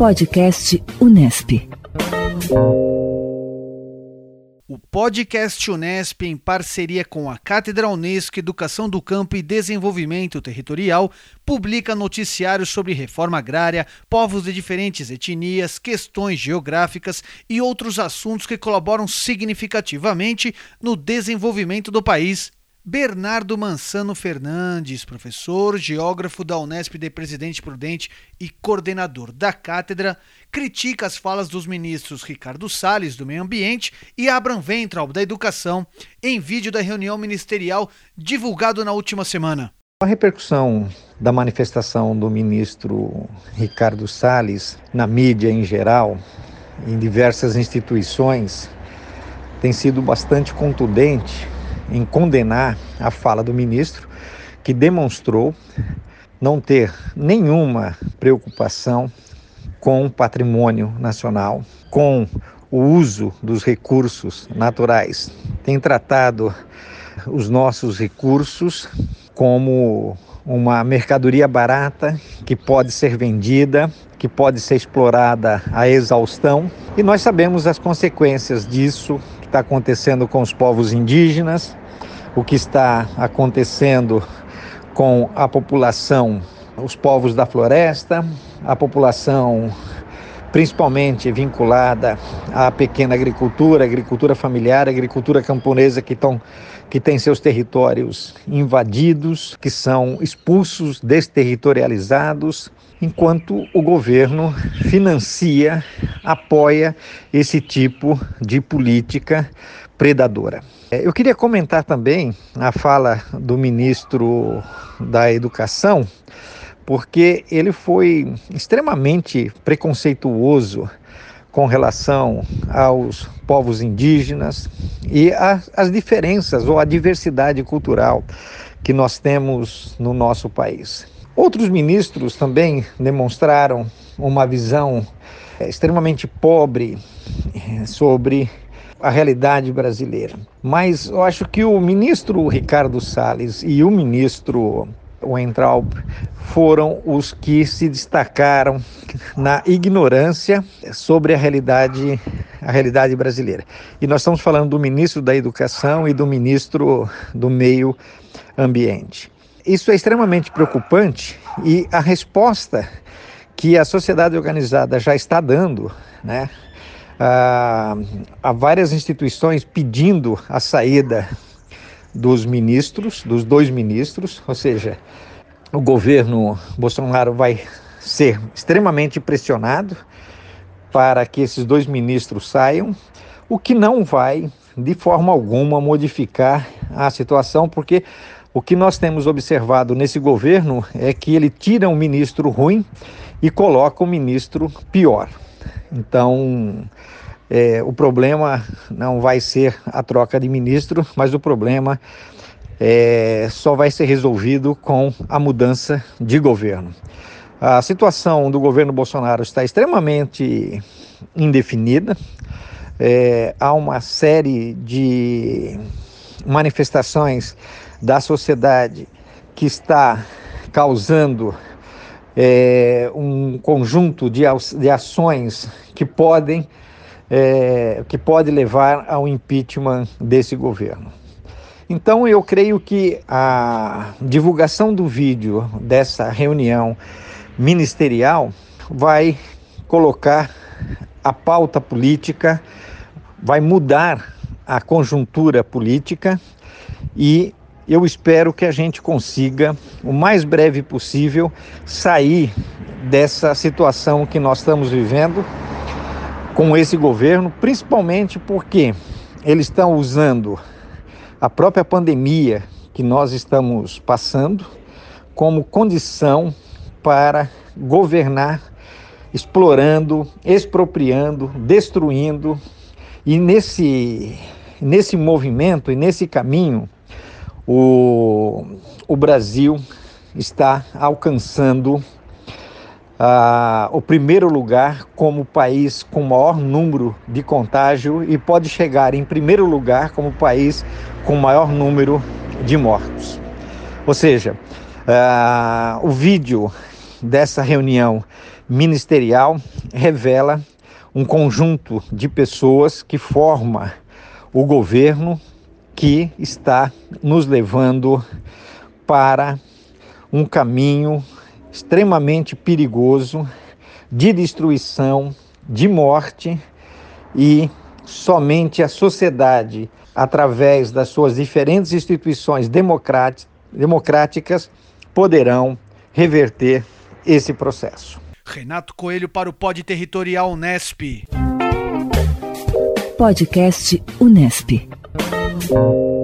Podcast Unesp. O Podcast Unesp, em parceria com a Cátedra Unesco Educação do Campo e Desenvolvimento Territorial, publica noticiários sobre reforma agrária, povos de diferentes etnias, questões geográficas e outros assuntos que colaboram significativamente no desenvolvimento do país. Bernardo Mansano Fernandes, professor, geógrafo da Unesp de Presidente Prudente e coordenador da cátedra, critica as falas dos ministros Ricardo Salles, do Meio Ambiente, e Abraham Weintraub, da Educação, em vídeo da reunião ministerial divulgado na última semana. A repercussão da manifestação do ministro Ricardo Salles na mídia em geral, em diversas instituições, tem sido bastante contundente em condenar a fala do ministro, que demonstrou não ter nenhuma preocupação com o patrimônio nacional, com o uso dos recursos naturais. Tem tratado os nossos recursos como uma mercadoria barata que pode ser vendida, que pode ser explorada à exaustão. E nós sabemos as consequências disso, que está acontecendo com os povos indígenas, o que está acontecendo com a população, os povos da floresta, a população principalmente vinculada à pequena agricultura, agricultura familiar, agricultura camponesa que tem seus territórios invadidos, que são expulsos, desterritorializados, enquanto o governo financia, apoia esse tipo de política predadora. Eu queria comentar também a fala do ministro da Educação, porque ele foi extremamente preconceituoso com relação aos povos indígenas e as diferenças ou a diversidade cultural que nós temos no nosso país. Outros ministros também demonstraram uma visão extremamente pobre sobre a realidade brasileira. Mas eu acho que o ministro Ricardo Salles e o ministro Weintraub foram os que se destacaram na ignorância sobre a realidade brasileira. E nós estamos falando do ministro da Educação e do ministro do Meio Ambiente. Isso é extremamente preocupante e a resposta que a sociedade organizada já está dando, né? Há várias instituições pedindo a saída dos dois ministros, ou seja, o governo Bolsonaro vai ser extremamente pressionado para que esses dois ministros saiam, o que não vai, de forma alguma, modificar a situação, porque o que nós temos observado nesse governo é que ele tira um ministro ruim e coloca um ministro pior. Então, o problema não vai ser a troca de ministro, mas o problema só vai ser resolvido com a mudança de governo. A situação do governo Bolsonaro está extremamente indefinida. Há uma série de manifestações da sociedade que está causando um conjunto de ações que pode levar ao impeachment desse governo. Então eu creio que a divulgação do vídeo dessa reunião ministerial vai colocar a pauta política, vai mudar a conjuntura política e eu espero que a gente consiga, o mais breve possível, sair dessa situação que nós estamos vivendo com esse governo, principalmente porque eles estão usando a própria pandemia que nós estamos passando como condição para governar, explorando, expropriando, destruindo. E nesse movimento e nesse caminho, o Brasil está alcançando o primeiro lugar como país com maior número de contágio e pode chegar em primeiro lugar como país com maior número de mortos. Ou seja, o vídeo dessa reunião ministerial revela um conjunto de pessoas que forma o governo que está nos levando para um caminho extremamente perigoso de destruição, de morte, e somente a sociedade, através das suas diferentes instituições democráticas, poderão reverter esse processo. Renato Coelho para o Pod Territorial Unesp. Podcast Unesp.